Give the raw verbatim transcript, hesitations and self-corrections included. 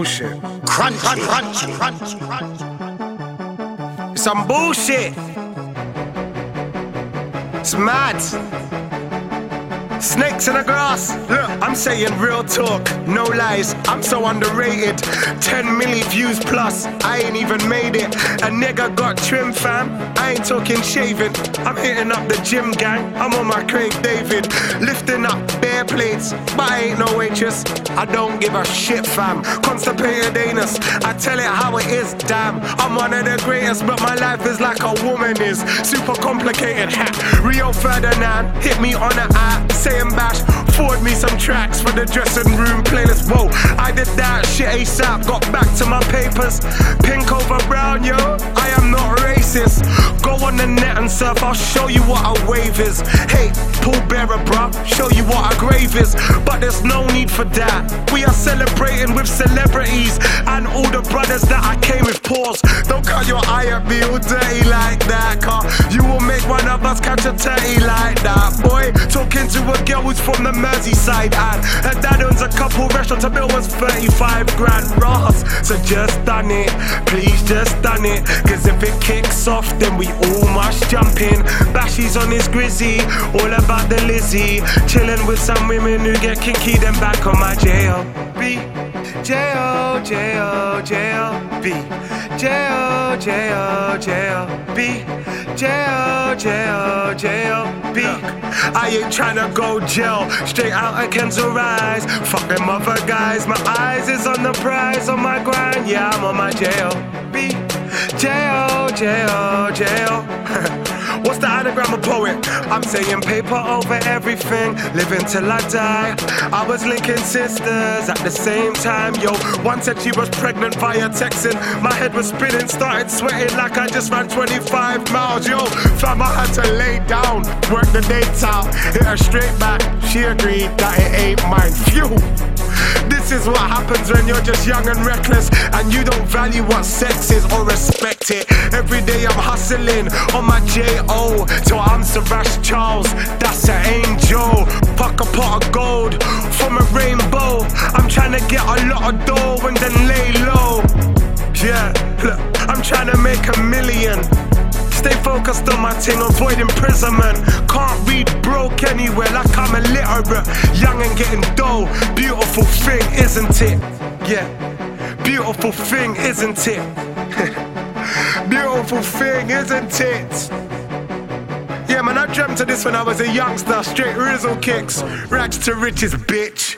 bullshit. Crunchy, crunchy, crunchy, crunchy. It's some bullshit. It's mad. Snakes in the grass. Look, I'm saying real talk, no lies. I'm so underrated. ten million views plus, I ain't even made it. A nigga got trim, fam. I ain't talking shaving. I'm hitting up the gym gang. I'm on my Craig David, lifting up bare plates, but I ain't no waitress. I don't give a shit, fam. Constipated anus, I tell it how it is. Damn, I'm one of the greatest, but my life is like a woman is. Super complicated. Ha. Rio Ferdinand hit me on the app, saying bash, forward me some tracks for the dressing room playlist. Whoa, I did that shit ASAP, got back to my papers. Pink over brown, yo, I am not racist. Go on the net and surf, I'll show you what a wave is. Hey, Paul Bearer, bruh, show you what a grave is. But there's no need for that. We are celebrating with celebrities and all the brothers that I came with. Pause, don't cut your eye at me all dirty like that, car. You will make one of us catch a turkey like that, boy. Talking to a girl who's from the Merseyside, and her dad owns a couple restaurants, her bill was thirty-five grand. Ross, so just done it, please just done it. Cause if it kicks off, then we all must jump in. Bashy's on his grizzy, all about the Lizzie. Chilling with some women who get kinky, then back on my J O B. J O, J O, J O B. J O, J O, J O B. J O, J O, J O B. I ain't tryna go jail, straight out of Kensal Rise. Fuck them other guys, my eyes is on the prize. On my grind, yeah, I'm on my J O B. J O, J O, J O. What's the anagram of poet? I'm saying paper over everything, living till I die. I was linking sisters at the same time, yo. One said she was pregnant via texting. My head was spinning, started sweating like I just ran twenty-five miles, yo. Fam, I had to lay down, work the dates out, hit her straight back. She agreed that it ain't mine. Phew. This is what happens when you're just young and reckless, and you don't value what sex is or respect it. Every day I'm hustling on my J O till I'm Savash Charles, that's an angel. Puck a pot of gold from a rainbow. I'm trying to get a lot of dough and then lay low. Yeah, look, I'm trying to make a million. Stay focused on my thing, avoid imprisonment. Can't read broke anywhere like I'm illiterate. Young and getting dough, beautiful thing, isn't it? Yeah, beautiful thing, isn't it? Beautiful thing, isn't it? Yeah man, I dreamt of this when I was a youngster. Straight Rizzle kicks, rags to riches, bitch.